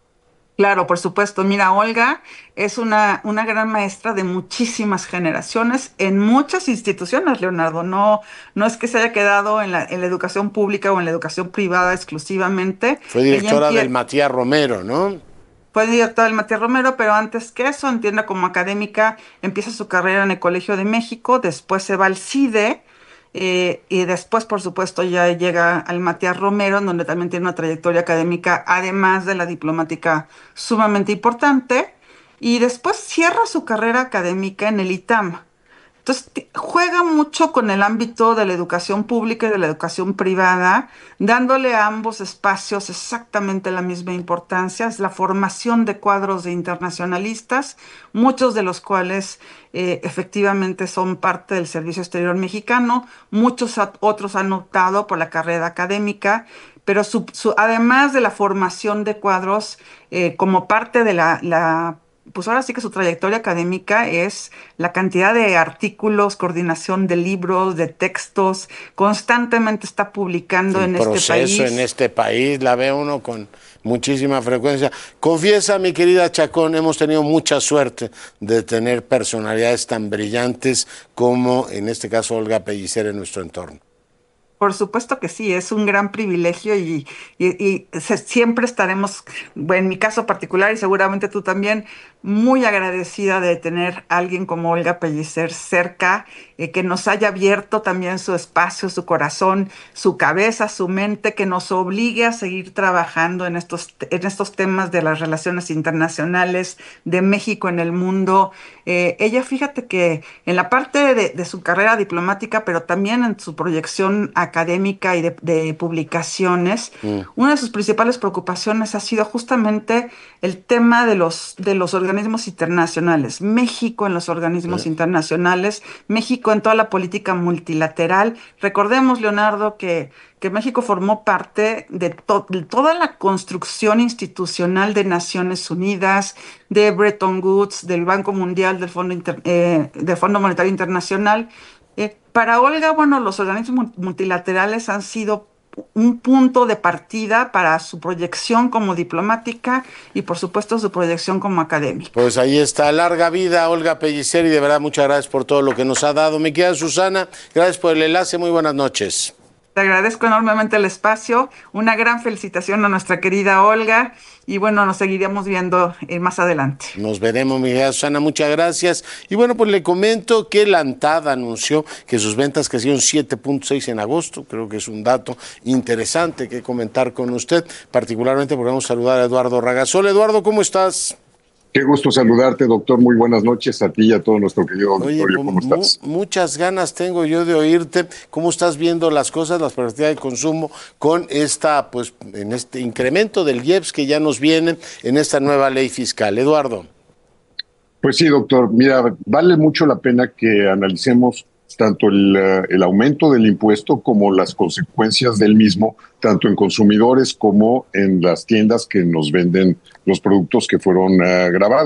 Claro, por supuesto. Mira, Olga es una, una gran maestra de muchísimas generaciones en muchas instituciones, Leonardo. No, no es que se haya quedado en la, en la educación pública o en la educación privada exclusivamente. Fue directora Ella del Matías Romero, ¿no? Fue directora del Matías Romero, pero antes que eso, entienda, como académica, empieza su carrera en el Colegio de México, después se va al CIDE, Eh, y después, por supuesto, ya llega al Matías Romero, en donde también tiene una trayectoria académica, además de la diplomática, sumamente importante. Y después cierra su carrera académica en el ITAM. Entonces, juega mucho con el ámbito de la educación pública y de la educación privada, dándole a ambos espacios exactamente la misma importancia. Es la formación de cuadros de internacionalistas, muchos de los cuales eh, efectivamente son parte del Servicio Exterior Mexicano, muchos otros han optado por la carrera académica, pero su, su, además de la formación de cuadros, eh, como parte de la, la pues ahora sí que su trayectoria académica es la cantidad de artículos, coordinación de libros, de textos, constantemente está publicando El en este país. proceso en este país, la ve uno con muchísima frecuencia. Confiesa, mi querida Chacón, hemos tenido mucha suerte de tener personalidades tan brillantes como, en este caso, Olga Pellicer en nuestro entorno. Por supuesto que sí, es un gran privilegio y, y, y se, siempre estaremos, bueno, en mi caso particular y seguramente tú también, muy agradecida de tener a alguien como Olga Pellicer cerca, eh, que nos haya abierto también su espacio, su corazón, su cabeza, su mente, que nos obligue a seguir trabajando en estos, en estos temas de las relaciones internacionales, de México en el mundo. Eh, ella, fíjate que en la parte de, de su carrera diplomática, pero también en su proyección académica y de, de publicaciones, mm. una de sus principales preocupaciones ha sido justamente el tema de los, de los organismos internacionales. México en los organismos sí. internacionales, México en toda la política multilateral. Recordemos, Leonardo, que, que México formó parte de, to, de toda la construcción institucional de Naciones Unidas, de Bretton Woods, del Banco Mundial, del Fondo, Inter, eh, del Fondo Monetario Internacional. Eh, para Olga, bueno, los organismos multilaterales han sido un punto de partida para su proyección como diplomática y por supuesto su proyección como académica. Pues ahí está, larga vida Olga Pellicer y de verdad muchas gracias por todo lo que nos ha dado. Mi querida Susana, gracias por el enlace, muy buenas noches. Te agradezco enormemente el espacio, una gran felicitación a nuestra querida Olga y bueno, nos seguiremos viendo más adelante. Nos veremos, mi querida Susana, muchas gracias. Y bueno, pues le comento que la ANTAD anunció que sus ventas crecieron siete punto seis en agosto, creo que es un dato interesante que comentar con usted, particularmente porque vamos a saludar a Eduardo Ragazol. Eduardo, ¿cómo estás? Qué gusto saludarte, doctor. Muy buenas noches a ti y a todo nuestro querido auditorio. Oye, ¿cómo mu estás? Muchas ganas tengo yo de oírte. ¿Cómo estás viendo las cosas, las perspectivas de consumo con esta, pues, en este incremento del I E P S que ya nos viene en esta nueva ley fiscal? Eduardo. Pues sí, doctor. Mira, vale mucho la pena que analicemos tanto el, el aumento del impuesto como las consecuencias del mismo, tanto en consumidores como en las tiendas que nos venden los productos que fueron uh, grabados.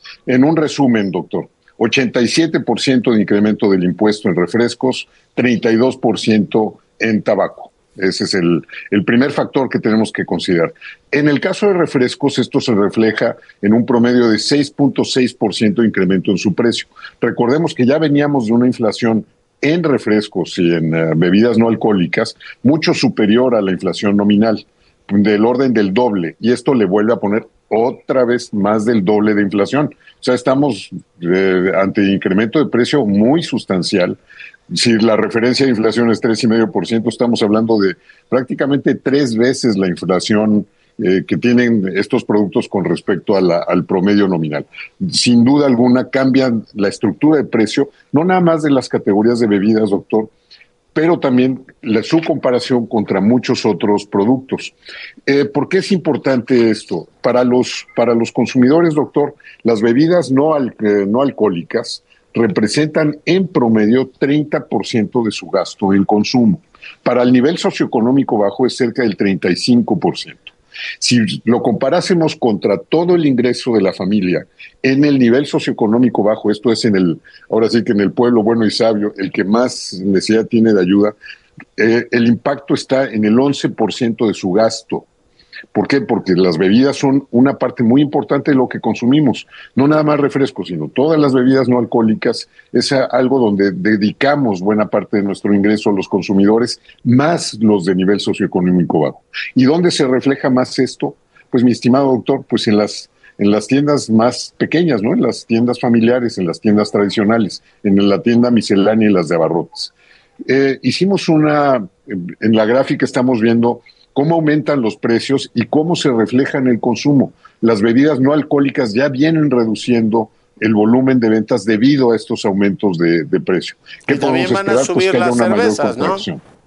En un resumen, doctor, ochenta y siete por ciento de incremento del impuesto en refrescos, treinta y dos por ciento en tabaco. Ese es el, el primer factor que tenemos que considerar. En el caso de refrescos, esto se refleja en un promedio de seis punto seis por ciento de incremento en su precio. Recordemos que ya veníamos de una inflación en refrescos y en uh, bebidas no alcohólicas mucho superior a la inflación nominal, del orden del doble, y esto le vuelve a poner otra vez más del doble de inflación. O sea, estamos eh, ante incremento de precio muy sustancial. Si la referencia de inflación es tres coma cinco por ciento, estamos hablando de prácticamente tres veces la inflación eh, que tienen estos productos con respecto a la, al promedio nominal. Sin duda alguna cambian la estructura de precio, no nada más de las categorías de bebidas, doctor, pero también la, su comparación contra muchos otros productos. Eh, ¿Por qué es importante esto? Para los, para los consumidores, doctor, las bebidas no, al, eh, no alcohólicas representan en promedio treinta por ciento de su gasto en consumo. Para el nivel socioeconómico bajo es cerca del treinta y cinco por ciento. Si lo comparásemos contra todo el ingreso de la familia en el nivel socioeconómico bajo, esto es en el, ahora sí que en el pueblo bueno y sabio, el que más necesidad tiene de ayuda, eh, el impacto está en el once por ciento de su gasto. ¿Por qué? Porque las bebidas son una parte muy importante de lo que consumimos. No nada más refrescos, sino todas las bebidas no alcohólicas. Es algo donde dedicamos buena parte de nuestro ingreso a los consumidores, más los de nivel socioeconómico bajo. ¿Y dónde se refleja más esto? Pues, mi estimado doctor, pues en las, en las tiendas más pequeñas, ¿no? En las tiendas familiares, en las tiendas tradicionales, en la tienda miscelánea y las de abarrotes. Eh, hicimos una, en la gráfica estamos viendo cómo aumentan los precios y cómo se refleja en el consumo. Las bebidas no alcohólicas ya vienen reduciendo el volumen de ventas debido a estos aumentos de, de precio. ¿Qué y también van a subir pues, las cervezas, ¿no?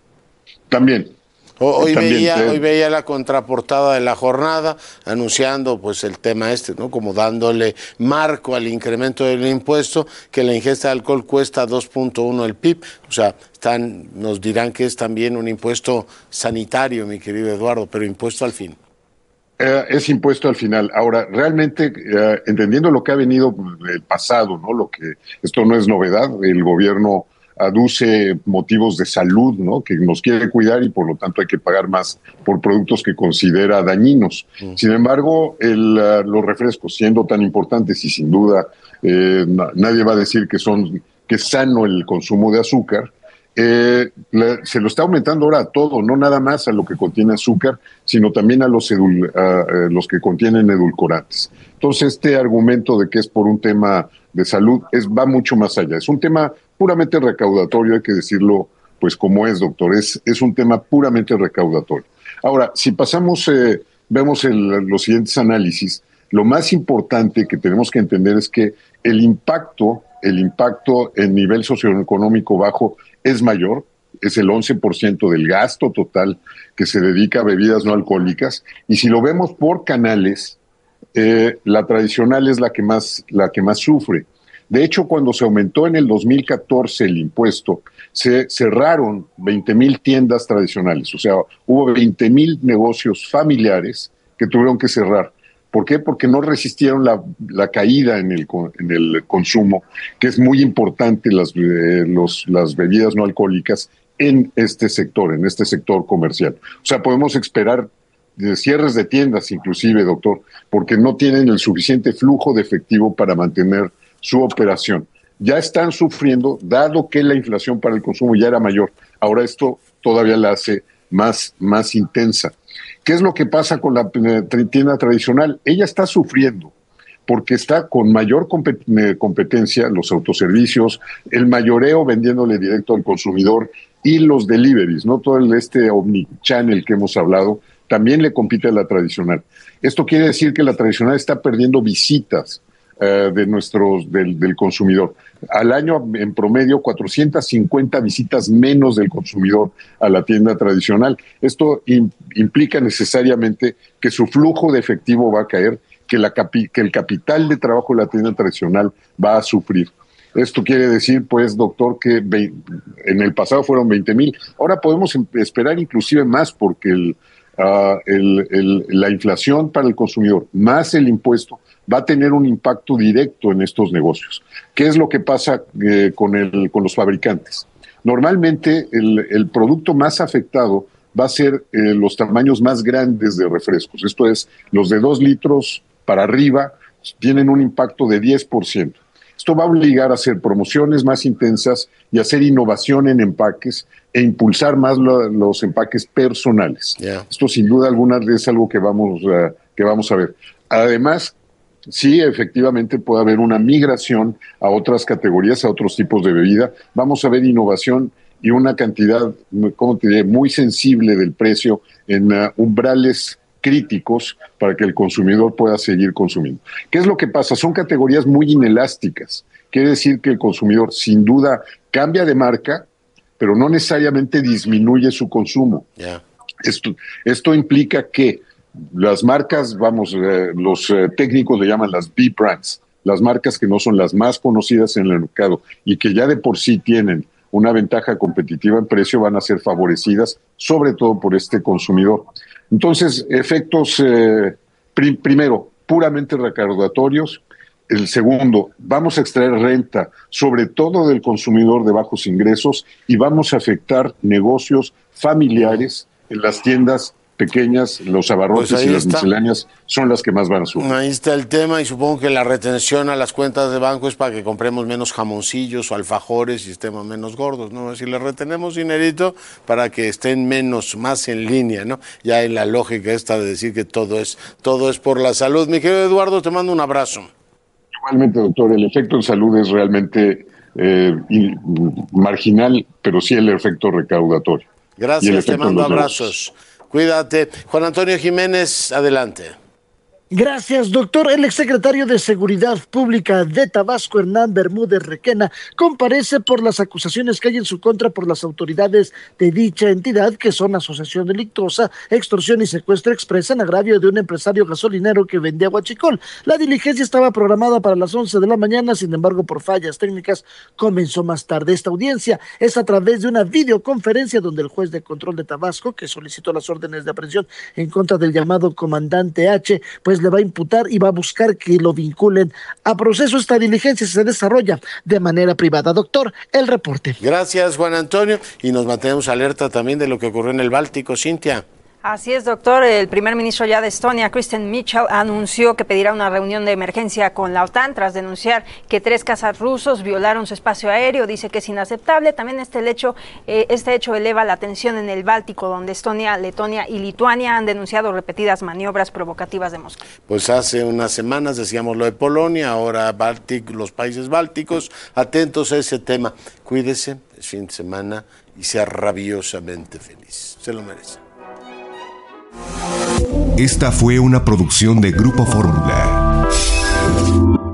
También. Hoy, también veía, te... hoy veía la contraportada de La Jornada anunciando pues el tema este, ¿no? Como dándole marco al incremento del impuesto, que la ingesta de alcohol cuesta dos punto uno el P I B. O sea, están, nos dirán que es también un impuesto sanitario, mi querido Eduardo, pero impuesto al fin. Eh, es impuesto al final. Ahora, realmente, eh, entendiendo lo que ha venido el pasado, ¿no? Lo que esto no es novedad, el gobierno aduce motivos de salud, ¿no? Que nos quiere cuidar y por lo tanto hay que pagar más por productos que considera dañinos. Mm. Sin embargo, el, uh, los refrescos, siendo tan importantes y sin duda eh, nadie va a decir que son que es sano el consumo de azúcar, eh, le, se lo está aumentando ahora a todo, no nada más a lo que contiene azúcar, sino también a los, edul, a, a los que contienen edulcorantes. Entonces, este argumento de que es por un tema de salud es, va mucho más allá. Es un tema puramente recaudatorio, hay que decirlo pues como es, doctor, es, es un tema puramente recaudatorio. Ahora, si pasamos, eh, vemos el, los siguientes análisis, lo más importante que tenemos que entender es que el impacto, el impacto en nivel socioeconómico bajo es mayor, es el once por ciento del gasto total que se dedica a bebidas no alcohólicas, y si lo vemos por canales, eh, la tradicional es la que más, la que más sufre. De hecho, cuando se aumentó en el dos mil catorce el impuesto, se cerraron veinte mil tiendas tradicionales, o sea, hubo veinte mil negocios familiares que tuvieron que cerrar. ¿Por qué? Porque no resistieron la, la caída en el, en el consumo, que es muy importante las, eh, los, las bebidas no alcohólicas en este sector, en este sector comercial. O sea, podemos esperar de cierres de tiendas inclusive, doctor, porque no tienen el suficiente flujo de efectivo para mantener su operación. Ya están sufriendo, dado que la inflación para el consumo ya era mayor. Ahora esto todavía la hace más, más intensa. ¿Qué es lo que pasa con la tienda tradicional? Ella está sufriendo porque está con mayor competencia, los autoservicios, el mayoreo vendiéndole directo al consumidor y los deliveries, ¿no? Todo el, este omnichannel que hemos hablado, también le compite a la tradicional. Esto quiere decir que la tradicional está perdiendo visitas Uh, de nuestros del, del consumidor. Al año, en promedio, cuatrocientas cincuenta visitas menos del consumidor a la tienda tradicional. Esto im, implica necesariamente que su flujo de efectivo va a caer, que, la capi, que el capital de trabajo de la tienda tradicional va a sufrir. Esto quiere decir, pues, doctor, que ve, en el pasado fueron veinte mil. Ahora podemos esperar inclusive más porque el uh, el, el, la inflación para el consumidor más el impuesto va a tener un impacto directo en estos negocios. ¿Qué es lo que pasa eh, con, el, con los fabricantes? Normalmente el, el producto más afectado va a ser eh, los tamaños más grandes de refrescos. Esto es, los de dos litros para arriba tienen un impacto de diez por ciento. Esto va a obligar a hacer promociones más intensas y hacer innovación en empaques e impulsar más lo, los empaques personales. Yeah. Esto sin duda alguna es algo que vamos, uh, que vamos a ver. Además, sí, efectivamente puede haber una migración a otras categorías, a otros tipos de bebida. Vamos a ver innovación y una cantidad, ¿cómo te diré?, muy sensible del precio en uh, umbrales críticos para que el consumidor pueda seguir consumiendo. ¿Qué es lo que pasa? Son categorías muy inelásticas. Quiere decir que el consumidor sin duda cambia de marca, pero no necesariamente disminuye su consumo. Yeah. Esto, esto implica que las marcas, vamos, eh, los eh, técnicos le llaman las B-brands, las marcas que no son las más conocidas en el mercado y que ya de por sí tienen una ventaja competitiva en precio, van a ser favorecidas, sobre todo por este consumidor. Entonces, efectos, eh, prim- primero, puramente recaudatorios. El segundo, vamos a extraer renta, sobre todo del consumidor de bajos ingresos, y vamos a afectar negocios familiares en las tiendas pequeñas, los abarrotes pues y las está. misceláneas son las que más van a sufrir. Ahí está el tema, y supongo que la retención a las cuentas de banco es para que compremos menos jamoncillos o alfajores y estemos menos gordos, ¿no? Si le retenemos dinerito para que estén menos, más en línea, ¿no? Ya en la lógica esta de decir que todo es, todo es por la salud. Mi querido Eduardo, te mando un abrazo. Igualmente, doctor, el efecto en salud es realmente eh, marginal, pero sí el efecto recaudatorio. Gracias, te mando abrazos. Cuídate. Juan Antonio Jiménez, adelante. Gracias, doctor. El exsecretario de Seguridad Pública de Tabasco, Hernán Bermúdez Requena, comparece por las acusaciones que hay en su contra por las autoridades de dicha entidad, que son asociación delictuosa, extorsión y secuestro expresa en agravio de un empresario gasolinero que vendía huachicol. La diligencia estaba programada para las once de la mañana, sin embargo, por fallas técnicas, comenzó más tarde. Esta audiencia es a través de una videoconferencia donde el juez de control de Tabasco, que solicitó las órdenes de aprehensión en contra del llamado comandante H, pues le va a imputar y va a buscar que lo vinculen a proceso. Esta diligencia se desarrolla de manera privada. Doctor, el reporte. Gracias, Juan Antonio, y nos mantenemos alerta también de lo que ocurrió en el Báltico. Cintia. Así es, doctor. El primer ministro ya de Estonia, Kristen Mitchell, anunció que pedirá una reunión de emergencia con la OTAN tras denunciar que tres cazas rusos violaron su espacio aéreo. Dice que es inaceptable. También este hecho, eh, este hecho eleva la tensión en el Báltico, donde Estonia, Letonia y Lituania han denunciado repetidas maniobras provocativas de Moscú. Pues hace unas semanas decíamos lo de Polonia, ahora Báltic, los países bálticos. Atentos a ese tema. Cuídese, es fin de semana y sea rabiosamente feliz. Se lo merece. Esta fue una producción de Grupo Fórmula.